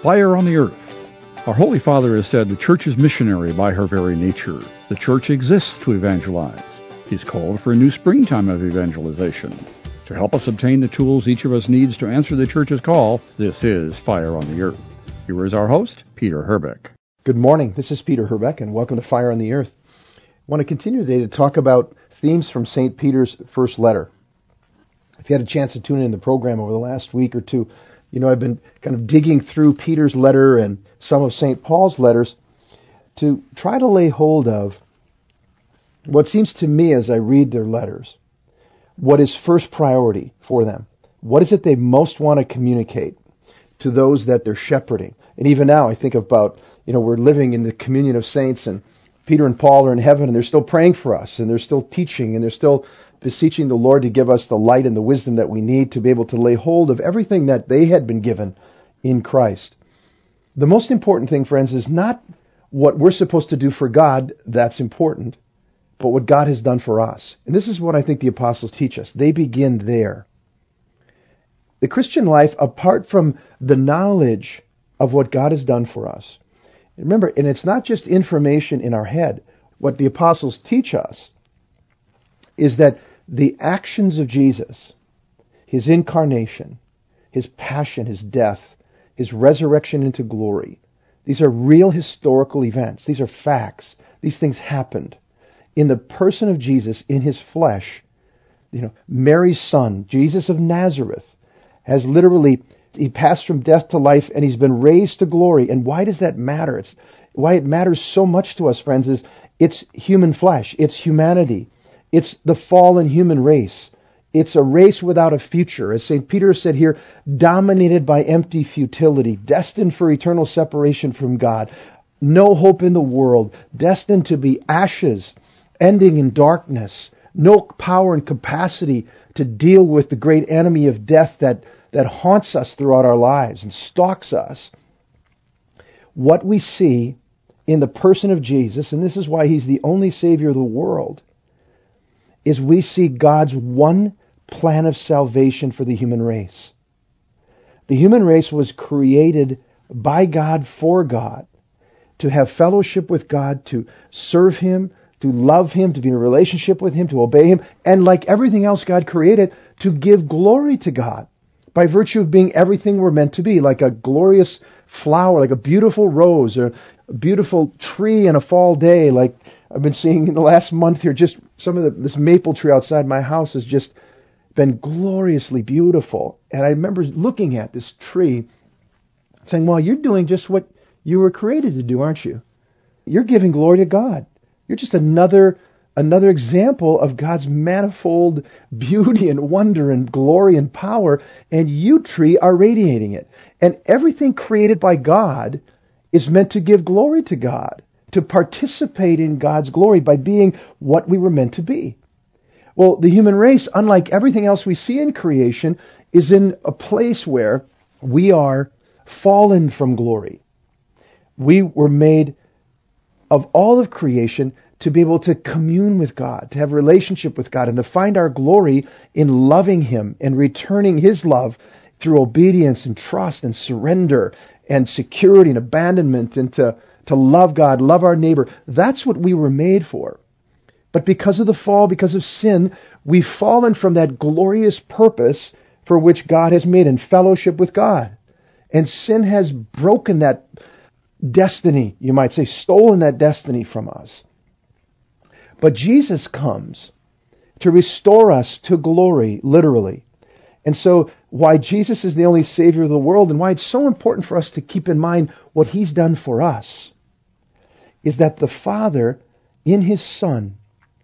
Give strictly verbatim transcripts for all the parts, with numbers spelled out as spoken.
Fire on the Earth. Our Holy Father has said the Church is missionary by her very nature. The Church exists to evangelize. He's called for a new springtime of evangelization. To help us obtain the tools each of us needs to answer the Church's call, this is Fire on the Earth. Here is our host, Peter Herbeck. Good morning. This is Peter Herbeck, and welcome to Fire on the Earth. I want to continue today to talk about themes from Saint Peter's first letter. If you had a chance to tune in the program over the last week or two, you know, I've been kind of digging through Peter's letter and some of Saint Paul's letters to try to lay hold of what seems to me as I read their letters, what is first priority for them. What is it they most want to communicate to those that they're shepherding? And even now I think about, you know, we're living in the communion of saints, and Peter and Paul are in heaven, and they're still praying for us, and they're still teaching, and they're still beseeching the Lord to give us the light and the wisdom that we need to be able to lay hold of everything that they had been given in Christ. The most important thing, friends, is not what we're supposed to do for God. That's important, but what God has done for us. And this is what I think the apostles teach us. They begin there. The Christian life, apart from the knowledge of what God has done for us, remember, and it's not just information in our head. What the apostles teach us is that the actions of Jesus, His incarnation, His passion, His death, His resurrection into glory, these are real historical events. These are facts. These things happened. In the person of Jesus, in His flesh, you know, Mary's son, Jesus of Nazareth, has literally, He passed from death to life, and He's been raised to glory. And why does that matter? It's why it matters so much to us, friends, is it's human flesh. It's humanity. It's the fallen human race. It's a race without a future. As Saint Peter said here, dominated by empty futility, destined for eternal separation from God. No hope in the world, destined to be ashes, ending in darkness. No power and capacity to deal with the great enemy of death that, that haunts us throughout our lives and stalks us. What we see in the person of Jesus, and this is why He's the only Savior of the world, is we see God's one plan of salvation for the human race. The human race was created by God for God, to have fellowship with God, to serve Him, to love Him, to be in a relationship with Him, to obey Him, and like everything else God created, to give glory to God by virtue of being everything we're meant to be, like a glorious flower, like a beautiful rose, or a beautiful tree in a fall day, like I've been seeing in the last month here. Just some of the, this maple tree outside my house has just been gloriously beautiful. And I remember looking at this tree saying, well, you're doing just what you were created to do, aren't you? You're giving glory to God. You're just another another example of God's manifold beauty and wonder and glory and power, and you, tree, are radiating it. And everything created by God is meant to give glory to God, to participate in God's glory by being what we were meant to be. Well, the human race, unlike everything else we see in creation, is in a place where we are fallen from glory. We were made of all of creation to be able to commune with God, to have a relationship with God, and to find our glory in loving Him and returning His love through obedience and trust and surrender and security and abandonment, and to, to love God, love our neighbor. That's what we were made for. But because of the fall, because of sin, we've fallen from that glorious purpose for which God has made in fellowship with God. And sin has broken that destiny, you might say, stolen that destiny from us. But Jesus comes to restore us to glory, literally. And so why Jesus is the only Savior of the world, and why it's so important for us to keep in mind what He's done for us, is that the Father, in His Son,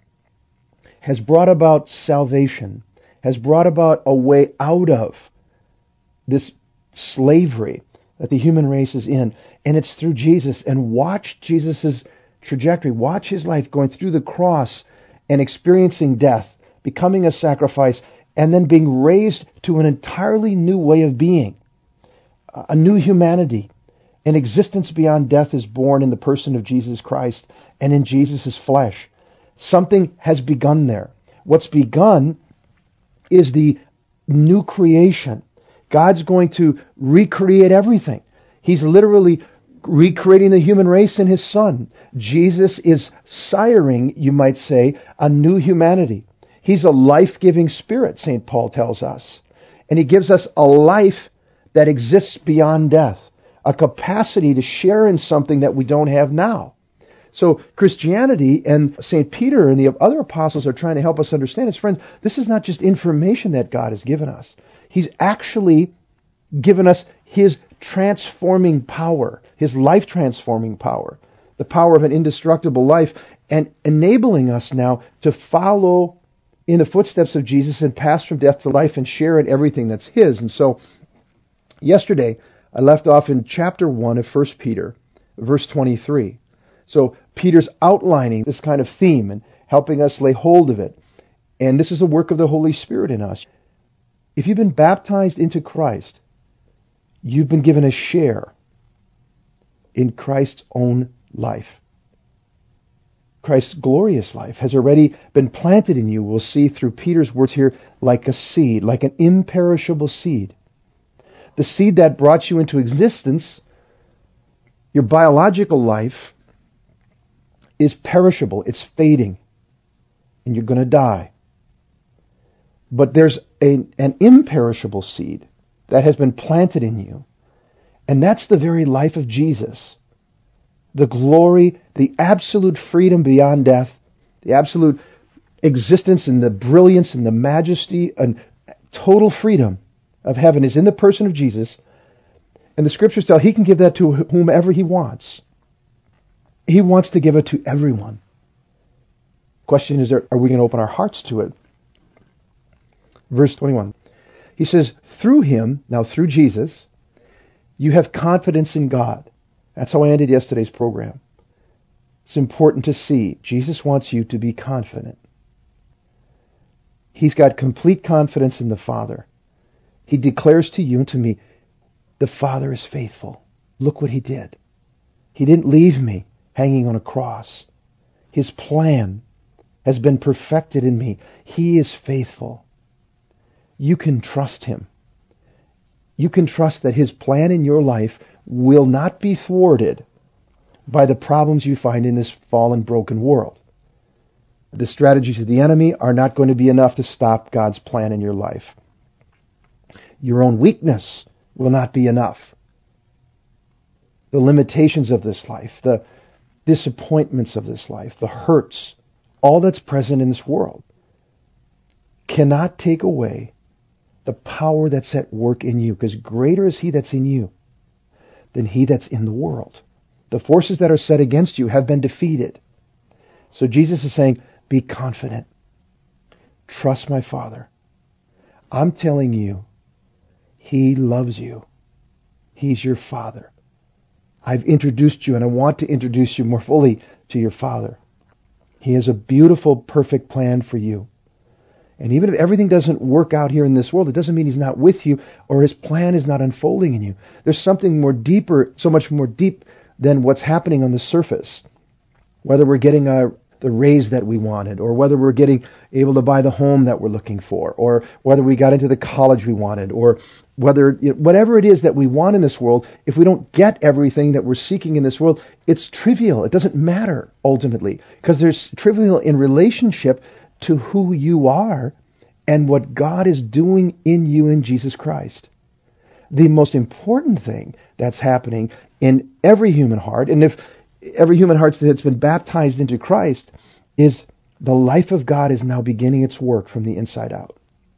has brought about salvation, has brought about a way out of this slavery that the human race is in. And it's through Jesus. And watch Jesus' trajectory. Watch His life going through the cross and experiencing death, becoming a sacrifice, and then being raised to an entirely new way of being, a new humanity. An existence beyond death is born in the person of Jesus Christ and in Jesus' flesh. Something has begun there. What's begun is the new creation. God's going to recreate everything. He's literally recreating the human race in his Son. Jesus is siring, you might say, a new humanity. He's a life-giving spirit, Saint Paul tells us. And he gives us a life that exists beyond death, a capacity to share in something that we don't have now. So Christianity and Saint Peter and the other apostles are trying to help us understand this. Friends, this is not just information that God has given us. He's actually given us his transforming power, his life-transforming power, the power of an indestructible life, and enabling us now to follow in the footsteps of Jesus and pass from death to life and share in everything that's his. And so yesterday, I left off in chapter one of First Peter, verse twenty-three. So Peter's outlining this kind of theme and helping us lay hold of it. And this is a work of the Holy Spirit in us. If you've been baptized into Christ, you've been given a share in Christ's own life. Christ's glorious life has already been planted in you. We'll see through Peter's words here, like a seed, like an imperishable seed. The seed that brought you into existence, your biological life, is perishable. It's fading. And you're going to die. But there's a, an imperishable seed that has been planted in you. And that's the very life of Jesus. The glory, the absolute freedom beyond death, the absolute existence and the brilliance and the majesty and total freedom of heaven is in the person of Jesus. And the scriptures tell he can give that to whomever he wants. He wants to give it to everyone. Question is, are we going to open our hearts to it? Verse twenty-one. He says, through him, now through Jesus, you have confidence in God. That's how I ended yesterday's program. It's important to see. Jesus wants you to be confident. He's got complete confidence in the Father. He declares to you and to me, the Father is faithful. Look what he did. He didn't leave me hanging on a cross. His plan has been perfected in me. He is faithful. You can trust him. You can trust that his plan in your life will not be thwarted by the problems you find in this fallen, broken world. The strategies of the enemy are not going to be enough to stop God's plan in your life. Your own weakness will not be enough. The limitations of this life, the disappointments of this life, the hurts, all that's present in this world cannot take away the power that's at work in you, because greater is he that's in you than he that's in the world. The forces that are set against you have been defeated. So Jesus is saying, be confident. Trust my Father. I'm telling you, he loves you. He's your Father. I've introduced you, and I want to introduce you more fully to your Father. He has a beautiful, perfect plan for you. And even if everything doesn't work out here in this world, it doesn't mean he's not with you or his plan is not unfolding in you. There's something more deeper, so much more deep than what's happening on the surface. Whether we're getting a, the raise that we wanted, or whether we're getting able to buy the home that we're looking for, or whether we got into the college we wanted, or whether, you know, whatever it is that we want in this world, if we don't get everything that we're seeking in this world, it's trivial. It doesn't matter ultimately, because there's trivial in relationship to who you are and what God is doing in you in Jesus Christ. The most important thing that's happening in every human heart, and if every human heart that's been baptized into Christ, is the life of God is now beginning its work from the inside out.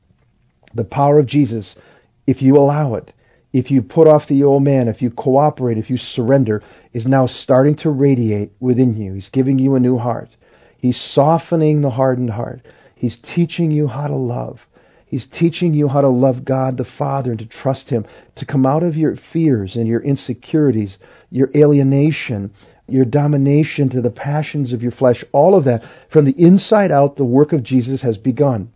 The power of Jesus, if you allow it, if you put off the old man, if you cooperate, if you surrender, is now starting to radiate within you. He's giving you a new heart. He's softening the hardened heart. He's teaching you how to love. He's teaching you how to love God the Father and to trust him, to come out of your fears and your insecurities, your alienation, your domination to the passions of your flesh. All of that, from the inside out, the work of Jesus has begun.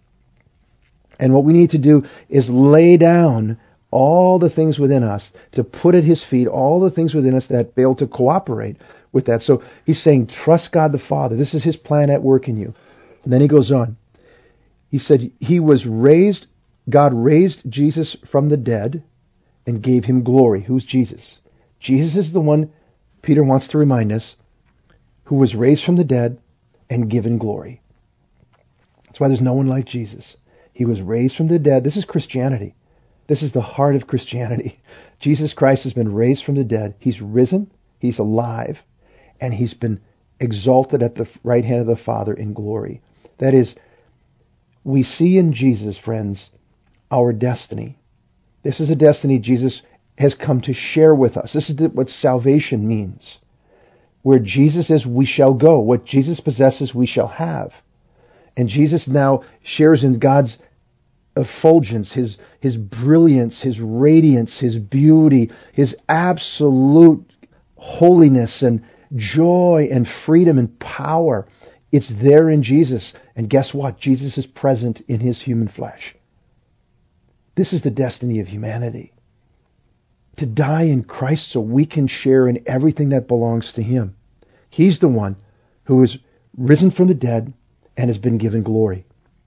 And what we need to do is lay down all the things within us, to put at his feet all the things within us that fail to cooperate with that. So he's saying, trust God the Father. This is his plan at work in you. And then he goes on. He said he was raised, God raised Jesus from the dead and gave him glory. Who's Jesus? Jesus is the one, Peter wants to remind us, who was raised from the dead and given glory. That's why there's no one like Jesus. He was raised from the dead. This is Christianity. This is the heart of Christianity. Jesus Christ has been raised from the dead. He's risen. He's alive. And he's been exalted at the right hand of the Father in glory. That is, we see in Jesus, friends, our destiny. This is a destiny Jesus has come to share with us. This is what salvation means. Where Jesus is, we shall go. What Jesus possesses, we shall have. And Jesus now shares in God's effulgence, His, His brilliance, His radiance, His beauty, His absolute holiness and joy and freedom and power. It's there in Jesus. And guess what? Jesus is present in His human flesh. This is the destiny of humanity. To die in Christ so we can share in everything that belongs to Him. He's the one who is risen from the dead and has been given glory.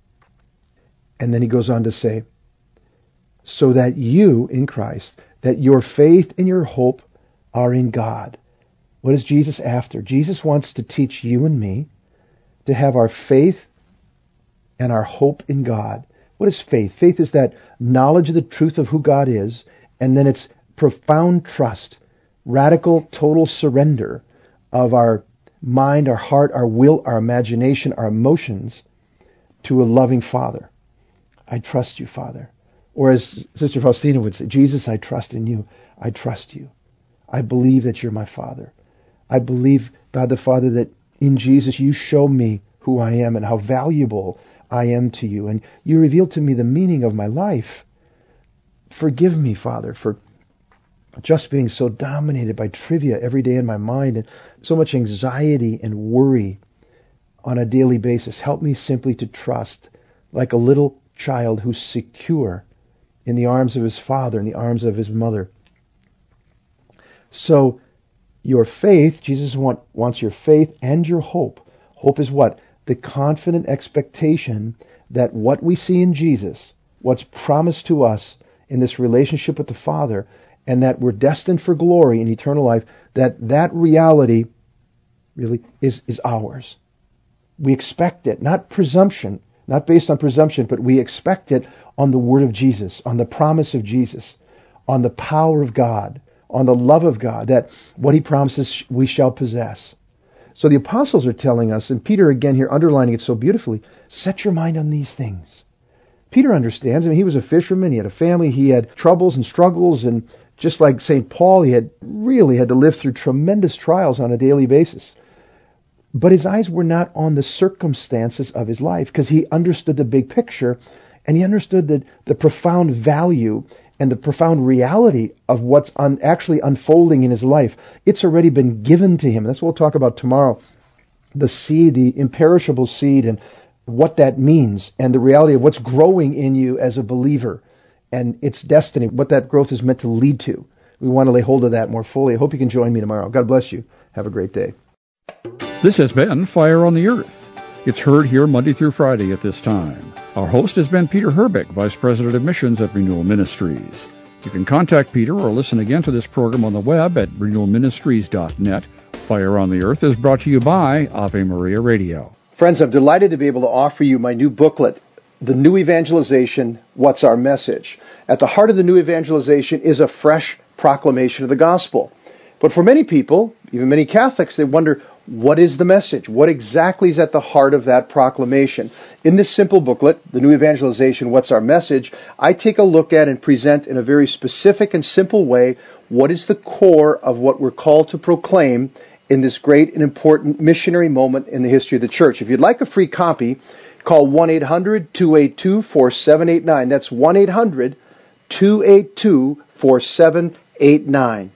And then he goes on to say, so that you in Christ, that your faith and your hope are in God. What is Jesus after? Jesus wants to teach you and me to have our faith and our hope in God. What is faith? Faith is that knowledge of the truth of who God is, and then it's profound trust, radical, total surrender of our mind, our heart, our will, our imagination, our emotions to a loving Father. I trust you, Father. Or as Sister Faustina would say, Jesus, I trust in you. I trust you. I believe that you're my Father. I believe, God the Father, that in Jesus you show me who I am and how valuable I am to you. And you reveal to me the meaning of my life. Forgive me, Father, for just being so dominated by trivia every day in my mind and so much anxiety and worry on a daily basis. Help me simply to trust like a little child who's secure in the arms of his father, in the arms of his mother. So your faith, Jesus want, wants your faith and your hope. Hope is what? The confident expectation that what we see in Jesus, what's promised to us in this relationship with the Father, and that we're destined for glory in eternal life, that that reality really is, is ours. We expect it, not presumption, not based on presumption, but we expect it on the word of Jesus, on the promise of Jesus, on the power of God, on the love of God, that what He promises we shall possess. So the apostles are telling us, and Peter again here underlining it so beautifully, set your mind on these things. Peter understands. I mean, he was a fisherman, he had a family, he had troubles and struggles, and just like Saint Paul, he had really had to live through tremendous trials on a daily basis. But his eyes were not on the circumstances of his life, because he understood the big picture, and he understood that the profound value and the profound reality of what's un- actually unfolding in his life. It's already been given to him. That's what we'll talk about tomorrow. The seed, the imperishable seed, and what that means, and the reality of what's growing in you as a believer, and its destiny, what that growth is meant to lead to. We want to lay hold of that more fully. I hope you can join me tomorrow. God bless you. Have a great day. This has been Fire on the Earth. It's heard here Monday through Friday at this time. Our host has been Peter Herbeck, Vice President of Missions at Renewal Ministries. You can contact Peter or listen again to this program on the web at renewal ministries dot net. Fire on the Earth is brought to you by Ave Maria Radio. Friends, I'm delighted to be able to offer you my new booklet, The New Evangelization, What's Our Message? At the heart of the new evangelization is a fresh proclamation of the gospel. But for many people, even many Catholics, they wonder, what is the message? What exactly is at the heart of that proclamation? In this simple booklet, The New Evangelization, What's Our Message? I take a look at and present in a very specific and simple way what is the core of what we're called to proclaim in this great and important missionary moment in the history of the church. If you'd like a free copy, call one eight hundred two eight two four seven eight nine. That's one eight hundred two eight two four seven eight nine.